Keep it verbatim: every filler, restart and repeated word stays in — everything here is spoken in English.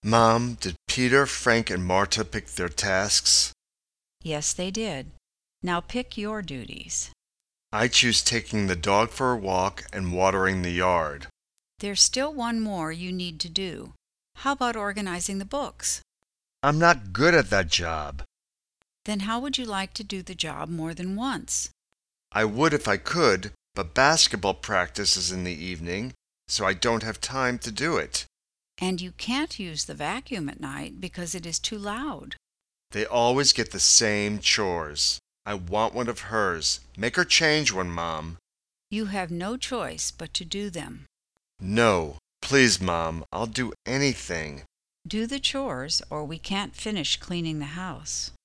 Mom, did Peter, Frank, and Marta pick their tasks? Yes, they did. Now pick your duties. I choose taking the dog for a walk and watering the yard. There's still one more you need to do. How about organizing the books? I'm not good at that job. Then how would you like to do the job more than once? I would if I could, but basketball practice is in the evening, so I don't have time to do it. And you can't use the vacuum at night because it is too loud. They always get the same chores. I want one of hers. Make her change one, Mom. You have no choice but to do them. No, please, Mom. I'll do anything. Do the chores or we can't finish cleaning the house.